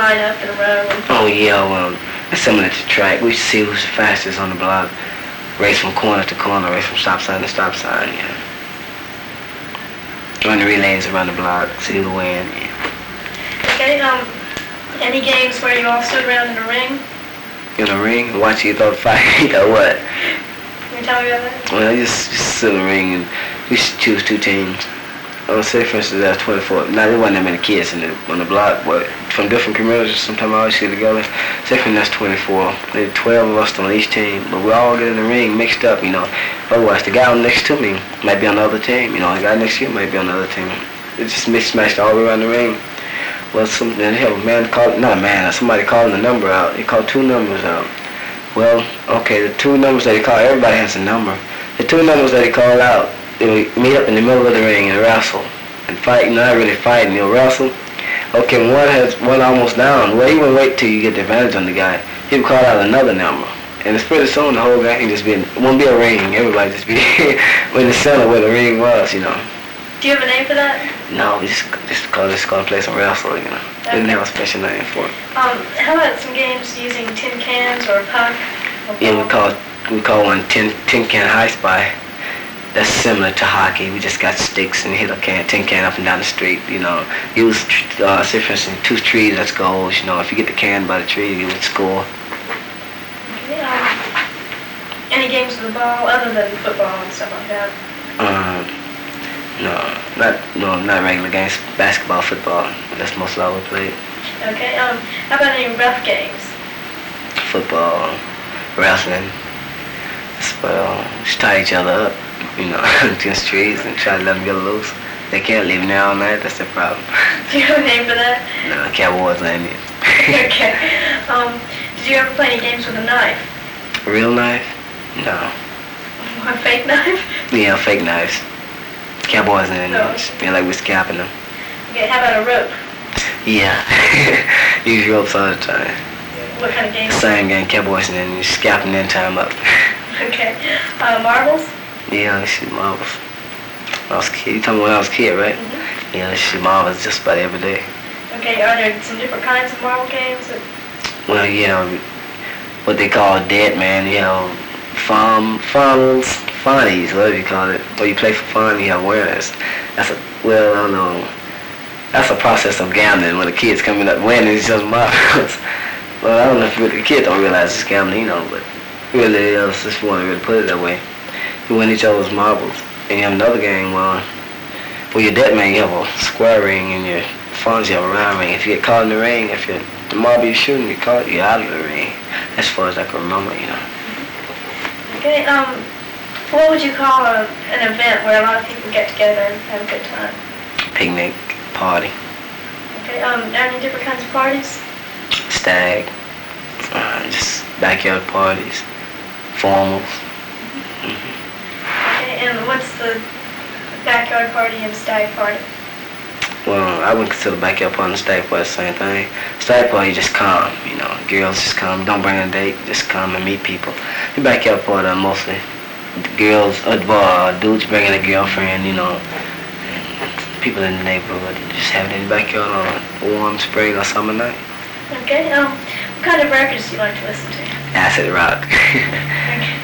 line up in a row. Oh yeah, well, it's similar to track. We see who's the fastest on the block. Race from corner to corner, race from stop sign to stop sign, yeah. Run the relays around the block, see who win, yeah. Okay, any games where you all stood around in a ring? In the ring, watch you throw the fight, or what? Can you tell me about that? Well, just sit in the ring and we choose two teams. Say for instance there's 24. Now there wasn't that many kids on the block, but from different communities, sometimes I always get together. Say for instance that's 24. There's 12 of us on each team, but we all get in the ring mixed up, you know. Otherwise the guy next to me might be on the other team, you know, the guy next to you might be on the other team. It's just mixed matched all the way around the ring. Well, then have a man called, not a man, somebody calling the number out. He called two numbers out. Well, okay, the two numbers that he called, everybody has a number. The two numbers that he called out, they would meet up in the middle of the ring and wrestle and fight. Not really fighting, they'll wrestle. Okay, when one almost down, well, he wouldn't wait till you get the advantage on the guy. He would call out another number. And it's pretty soon the whole guy can just be, it won't be a ring, everybody just be in the center where the ring was, you know. Do you have a name for that? No, we just call to play some wrestle, you know. Okay. Didn't have a special name for it. How about some games using tin cans or a puck? Yeah, we call one tin can high spy. That's similar to hockey. We just got sticks and hit a tin can up and down the street, you know. Use, say for instance, two trees, that's goals, you know. If you get the can by the tree, you would score. Okay, any games with the ball other than football and stuff like that? Not regular games. Basketball, football. That's most of all we played. Okay, how about any rough games? Football, wrestling. Just tie each other up, you know, against trees and try to let them get loose. They can't leave now all night, that's their problem. Do you have a name for that? No, Cowboys ain't it. Okay. Did you ever play any games with a knife? A real knife? No. A fake knife? Yeah, fake knives. Cowboys and Indians. Yeah, like we're scalping them. Okay, how about a rope? Yeah. Use ropes all the time. What kind of game? Same game, Cowboys and Indians. Scalping then tie them up. Okay. Marbles? Yeah, I shoot marbles. When I was a kid. You told me when I was a kid, right? Mm-hmm. Yeah, I shoot marbles just about every day. Okay, are there some different kinds of marble games? Well, you know, what they call dead man, you know, funnels, funnies, whatever you call it. Or you play for fun, you have awareness. I don't know. That's a process of gambling when the kids coming up winning, it's just marbles. Well, I don't know if the kids don't realize it's gambling, you know, but really is, if you want to really put it that way. You win each other's marbles. And you have another game where you're dead man, you have a square ring, and your funds, you have a round ring. If you get caught in the ring, if the marble you're shooting, you're out of the ring. As far as I can remember, you know. Okay, what would you call an event where a lot of people get together and have a good time? Picnic, party. Okay, any different kinds of parties? Stag, just backyard parties, formals. Okay, and what's the backyard party and stag party? Well, I wouldn't consider backyard party and stag party the same thing. Stag party, you just come, you know. Girls just come, don't bring a date, just come and meet people. The backyard party, mostly girls, dudes bringing a girlfriend, you know. And people in the neighborhood just have it in the backyard on a warm spring or summer night. Okay, what kind of records do you like to listen to? Acid rock. Okay.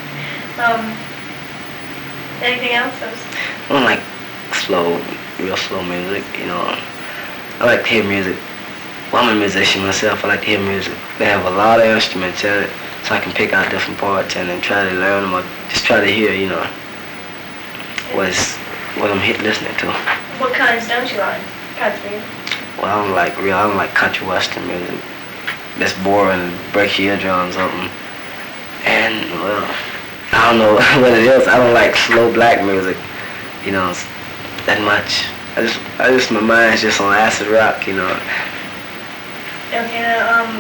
Anything else? I don't like real slow music, you know. I like to hear music. Well, I'm a musician myself, I like to hear music. They have a lot of instruments in it, so I can pick out different parts and then try to learn them or just try to hear, you know, what I'm listening to. What kinds don't you like? Kinds of music? Well, I don't like country western music. That's boring, break your eardrums open. And, well, I don't know what it is. I don't like slow black music, you know, that much. My mind's just on acid rock, you know. Okay, now,